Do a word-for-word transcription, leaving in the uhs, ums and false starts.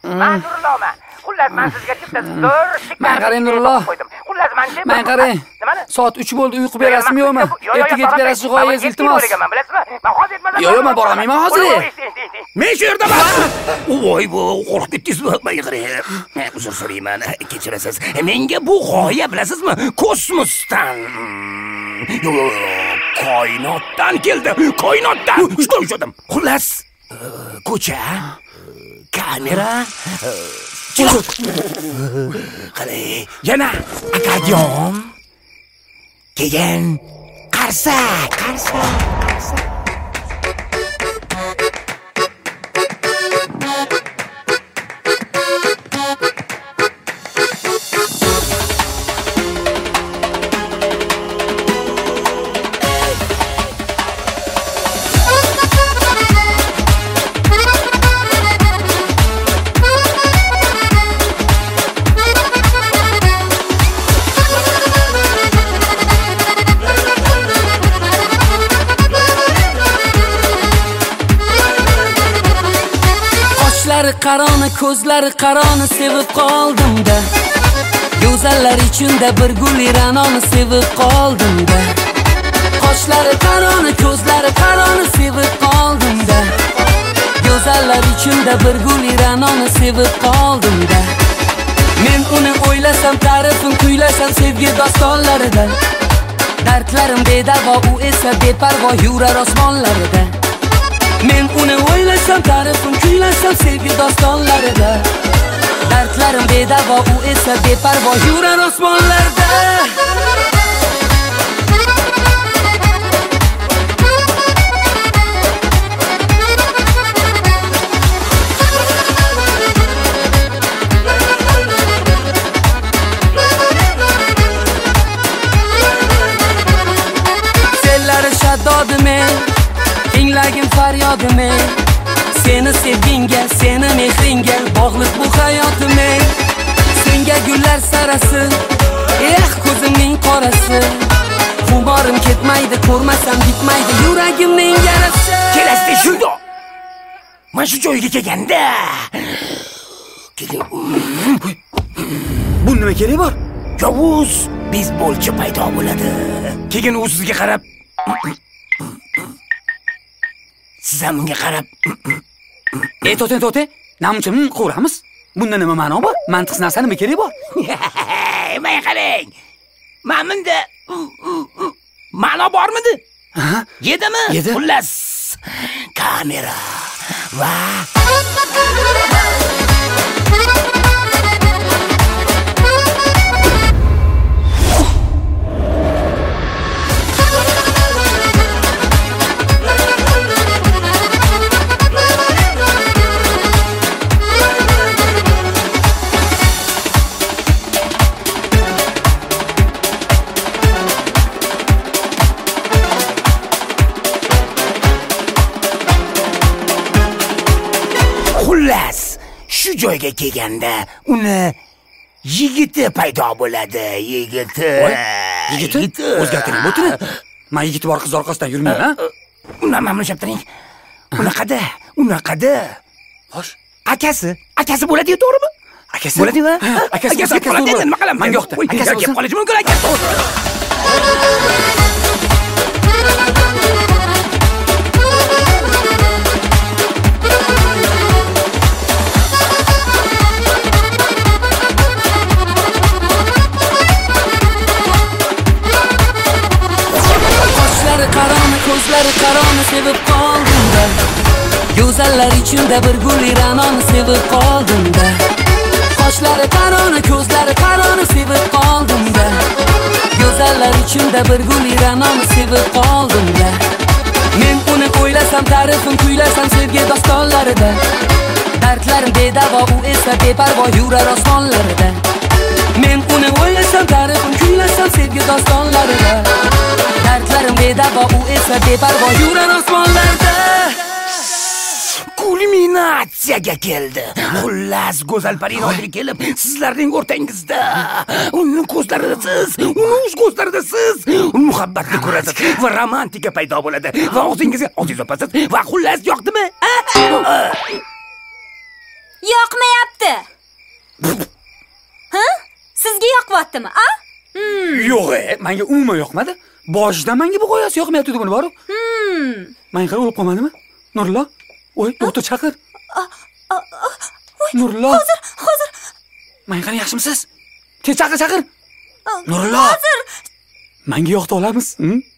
Men Nurullohman. Xullas, men sizga chipta zo'r shikar. Men qarang Nurulloh. Xullas, men chi. Men qarang. Soat uch bo'ldi, uyqu berasizmi yo'qmi? Ertaga yetib berasiz g'oyangiz, iltimos. Bilasizmi? Men hozir yetmasam. Yo'q, men boraman hozir. Men shu yerdaman. Voy, bu qo'rqib ketdingizmi? Men qarang. Men uzr so'rayman, kechirasiz. Menga bu g'oya bilasizmi? Kosmosdan. Yo'q, koinotdan keldi. Koinotdan. Shunday ushladim. Xullas, ko'cha, kamera, qarang, yana akordeon, keyin qarsak, qarsak, qarsak. Qaroni ko'zlari qaroni sevib qoldim-da. Go'zallar ichida bir gul iranoni sevib qoldim-da. Qoshlari qaroni ko'zlari qaroni sevib qoldim-da. Go'zallar ichida bir gul iranoni sevib qoldim-da. Men uni o'ylasam, ta'rifin kuylasam sevgi dostonlarida. Dardlarim bedavo, u esa beparvo yurar osmonlarida. Men uni o'ylasam, ta'rifim kuylasam sevgi dostonlarida. Dardlarim bedavo, u esa beparvo yurar osmonlarda. Sellari shaddodime, tinglagin faryodime. Seni sevginga, seni mehringa bog'liq bu hayotim. Senga gullar sarasi, eh ko'zimning qorasi. Xumorim ketmaydi, ko'rmasam bitmaydi yuragimning yarasi. Kelasda shunday. Men shu joyga kelganda, bu nima kerak bor? Yovuz bezbolchi paydo bo'ladi. Keyin u sizga qarab, siz ham unga qarab, ey to'te to'te, namchimni ko'ramiz. Bunda nima ma'no bor? Mantiq narsa nima kerak bor? Men qarang. Ma'munda ma'no bormidi? Ha? Yedimi? Xullas, kamera va shu joyga kelganda uni yigiti paydo bo'ladi. Yigiti. Yigiti? O'zgartiring o'tiring. Men yigiti bor qiz orqasidan yurmayman, ha? Uni mamlashab turing. Unaqada, unaqada. Xo'sh, akasi, akasi bo'ladi-yu, to'g'rimi? Akasi bo'ladi-yu, ha? Akasi, akasi bo'ladi. Nima qilaman? Menga yoqdi. Akasi kelib qolishi mumkin, akasi. Ko'zlari qaroni sevib qoldim-da. Go'zallar ichida bir gul iranoni sevib qoldim-da. Qoshlari qaroni, ko'zlari qaroni sevib qoldim-da. Go'zallar ichida bir gul iranoni sevib qoldim-da. Men uni o'ylasam, ta'rifin kuylasam sevgi dostonlarida. Dardlarim bedavo, u esa beparvo yurar osmonlarida. Men uni o'ylasam, ta'rifin kuylasam sevgi dostonlarida. Dardlarim bedavo, u esa beparvo yurar osmonlarda. Kulminatsiyaga keldi. Xullas, go'zal Parinodri kelib, sizlarning o'rtangizda. Uning ko'zlarida siz, uning ko'zlarida siz muhabbatni ko'rasiz va romantika paydo bo'ladi. Va o'zingizga oziz opasiz va xullas yoqdimi? Yoqmayapti. Ha? Sizga yoqyaptimi, a? Yo'q, menga umuman yoqmadi. Boshidan menga bu g'oyasi yoqmayapti deb bor-ku. Hmm. Men qara o'lib qolmadimi? Nurullo? Voy, doktor chaqir. Nurullo. Hozir, hozir. Men qara yaxshimisiz? Tez chaqir, chaqir. Nurullo. Hozir. Menga yoqdi olamiz.